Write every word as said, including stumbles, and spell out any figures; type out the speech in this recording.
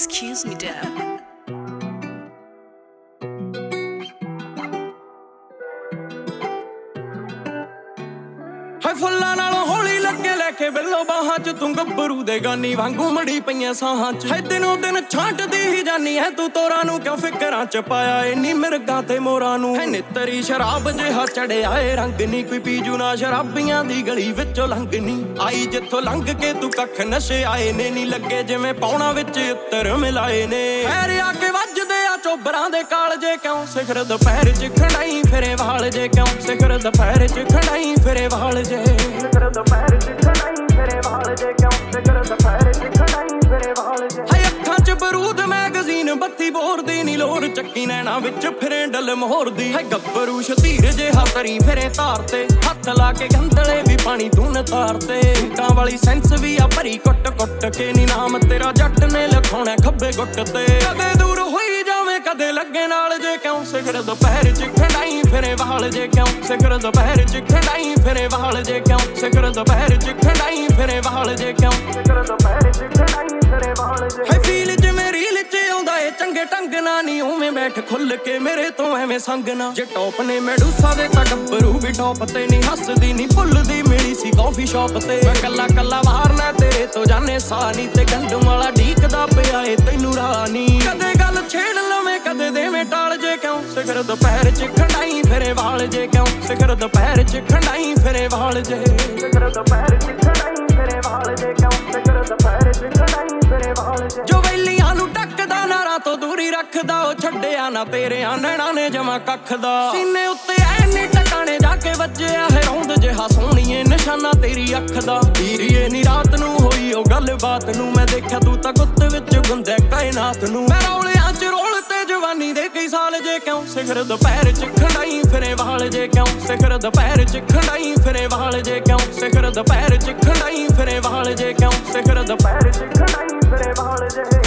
Excuse me, dear. ਹਾਏ ਫੁੱਲਾਂ ਨਾਲੋਂ ਹੌਲੀ ਲੱਗੇ ਲੈ ਕੇ ਬਿੱਲੋ ਬਾਹਾਂ ਚ ਤੂੰ ਗੱਭਰੂ ਦੇ ਗਾਨੀ ਵਾਂਗੂ ਮੜੀ ਪਈਆਂ ਸਾਹਾਂ ਚ। ਹਾਏ ਦਿਨੋਂ ਦਿਨ ਛਾਂਟਦੀ ਹੀ ਜਾਨੀ ਹੈ ਤੂੰ ਤੋਰਾਂ ਨੂੰ, ਕਿਉਂ ਫਿਕਰਾਂ ਚ ਪਾਇਆ ਇੰਨੀ ਮਿਰਗਾਂ ਤੇ ਮੋਰਾਂ ਨੂੰ। ਹੈ ਨਿੱਤਰੀ ਸ਼ਰਾਬ ਜਿਹਾ ਚੜਿਆ ਏ ਰੰਗ ਨੀ, ਕੋਈ ਪੀਜੂ ਨਾ ਸ਼ਰਾਬੀਆਂ ਦੀ ਗਲੀ ਵਿੱਚੋਂ ਲੰਘਨੀ। ਆਈ ਜਿੱਥੋਂ ਲੰਘ ਕੇ ਤੂੰ ਕੱਖ ਨਸ਼ੇ ਆਏ ਨੇ, ਨੀ ਲੱਗੇ ਜਿਵੇਂ ਪੌਣਾ ਵਿੱਚ ਉੱਤਰ ਮਿਲਾਏ ਨੇ। ਪੈਰ ਆ ਕੇ ਵੱਜਦੇ ਆ ਚੋਬਰਾਂ ਦੇ ਕਾਲਜੇ, ਕਿਉਂ ਸਿਖਰ ਦੁਪਹਿਰ ਚ ਖੜਾਈ ਫਿਰੇ ਵਾਲ ਜੇ, ਕਿਉਂ ਸਿਖਰ ਦੁਪਹਿਰ ਚ ਖੜਾਈ ਫਿਰੇ ਵਾਲ ਜੇ। ਸਿਖਰ ਦੁਪਹਿਰ ਚ ਖੜਾਈ ਫਿਰੇ ਵਾਲ ਜੇ, ਕਿਉਂ ਸਿਖਰ ਦੁਪਹਿਰ ਚ ਖੜਾਈ ਫਿਰੇ ਵਾਲ ਜੇ। ਹਾਏ ਅੱਖਾਂ ਚ ਬਰੂਦ ਮੈਗਜ਼ੀਨ ਬੱਤੀ ਬੋਰ ਦੀ ਨੀ ਲੋਰ, ਚੱਕੀ ਨੈਣਾ ਵਿੱਚ ਫਿਰੇ ਡਲ ਮੋਹਰ ਦੀ। ਹਾਏ ਗੱਭਰੂ ਸ਼ਤੀਰ ਜਿਹਾ ਤਰੀ ਫਿਰੇ ਧਾਰ ਤੇ, ਹੱਥ ਲਾ ਕੇ ਗੰਦਲੇ ਵੀ ਪਾਣੀ ਤੂੰ ਨਤਾਰ ਤੇ। ਸੂਟਾਂ ਵਾਲੀ ਸੈਂਸ ਵੀ ਆ ਭਰੀ ਕੁੱਟ ਕੁੱਟ ਕੇ, ਨੀ ਨਾਮ ਤੇਰਾ ਜੱਟ ਨੇ ਲਿਖਾਉਣਾ ਖੱਬੇ ਗੁੱਟ ਤੇ। ਕਦੇ ਦੂਰ ਹੋਈ ਜਾਵੇਂ ਕਦੇ ਲੱਗੇ ਨਾਲ ਜੇ, ਕਿਉਂ ਸਿਖਰ ਦੁਪਹਿਰ ਚ ਖੜਾਈ ਫਿਰੇ ਵਾਲ ਜੇ, ਕਿਉਂ ਸਿਖਰ ਦੁਪਹਿਰ ਚ ਖੜਾਈ ਫਿਰੇ ਵਾਲ ਜੇ, ਕਿਉਂ ਸਿਖਰ ਦੁਪਹਿਰ ਚ ਖੜਾਈ ਫਿਰੇ ਵਾਲ ਜੇ, ਕਿਉਂ ਸਿਖਰ ਦੁਪਹਿਰ ਚ ਖੜਾਈ ਫਿਰੇ ਵਾਲ ਜੇ। ਹਾਏ ਫੀਲ ਜਿਵੇਂ ਰੀਲ ਚ ਆਉਂਦਾ ਏ ਚੰਗੇ ਢੰਗ ਨਾ, ਨੀ ਉਵੇਂ ਬੈਠ ਖੁੱਲ ਕੇ ਮੇਰੇ ਤੋਂ ਐਵੇਂ ਸੰਗ ਨਾ। ਜੇ ਟੌਪ ਨੇ ਮੈਡੂਸਾ ਦੇ ਤਾਂ ਗੱਭਰੂ ਵੀ ਟੌਪ ਤੇ, ਨੀ ਹੱਸਦੀ ਨੀ ਭੁੱਲਦੀ ਮਿਲੀ ਸੀ ਕਾਫੀ ਸ਼ਾਪ ਤੇ। ਮੈਂ ਕੱਲਾ ਕੱਲਾ ਵਾਰਨਾ ਤੇਰੇ ਤੋਂ ਜਾਣੇ ਸਾਹ ਨੀ, ਤੇ ਗੰਡਮ ਵਾਲਾ ਢੀਕਦਾ ਪਿਆ ਏ ਤੈਨੂੰ ਰਾਹ ਨੀ। ਕਦੇ ਗੱਲ ਛੇੜ ਲਵੇਂ ਕਦੇ ਦੇਵੇਂ ਟਾਲ ਜੇ, ਕਿਉਂ ਸਿਖਰ ਦੁਪਹਿਰ ਚ ਖੜਾਈ ਫਿਰੇ ਵਾਲ ਜੇ, ਕਿਉਂ ਸਿਖਰ ਦੁਪਹਿਰ ਚ ਖੜਾਈ ਫਿਰੇ ਵਾਲ ਜੇ। ਸਿਖਰ ਦੁਪਹਿਰ ਚ ਖੜਾਈ ਫਿਰੇ ਵਾਲ ਜੇ, ਕਿਉਂ ਸਿਖਰ ਦੁਪਹਿਰ ਚ ਖੜਾਈ ਫਿਰੇ ਵਾਲ ਜੇ। ਜੋ ਵੈਲੀਆਂ ਨੂੰ ਟੱਕਦਾ ਨਾਰਾਂ ਤੋਂ ਦੂਰੀ ਰੱਖਦਾ, ਉਹ ਛੱਡਿਆ ਨਾ ਤੇਰਿਆਂ ਨੈਣਾਂ ਨੇ ਜਮਾਂ ਕੱਖ ਦਾ। ਸੀਨੇ ਉੱਤੇ ਐਨੇ ਟਕਾਣੇ ਜਾ ਕੇ ਵੱਜਿਆ ਹੈ ਰੌਂਦ ਜਿਹਾ ਸੋਹਣੀਏ ਨਿਸ਼ਾਨਾ ਤੇਰੀ ਅੱਖ ਦਾ। ਹੀਰੀਏ ਨੀ ਰਾਤ ਨੂੰ ਹੋਈ ਉਹ ਗੱਲਬਾਤ ਨੂੰ, ਮੈਂ ਦੇਖਿਆ ਤੂੰ ਤਾਂ ਗੁੱਤ ਵਿੱਚ ਗੁੰਦਿਆ ਕਾਇਨਾਤ ਨੂੰ। ਮੈਂ ਰੌਲਿਆਂ ਚ ਰੋਲ ਤੇ ਜਵਾਨੀ ਦੇ ਕਈ ਸਾਲ ਜੇ, ਕਿਉਂ ਸਿਖਰ ਦੁਪਹਿਰ ਚ ਖੜਾਈ ਫਿਰੇ ਵਾਲ ਜੇ, ਕਿਉਂ ਸਿਖਰ ਦੁਪਹਿਰ ਚ ਖੜਾਈ ਫਿਰੇ ਵਾਲ ਜੇ, ਕਿਉਂ ਸਿਖਰ ਦੁਪਹਿਰ ਚ ਖੜਾਈ ਫਿਰੇ ਵਾਲ ਜੇ, ਕਿਉਂ ਸਿਖਰ ਦੁਪਹਿਰ ਚ ਖੜਾਈ ਫਿਰੇ ਵਾਲ ਜੇ।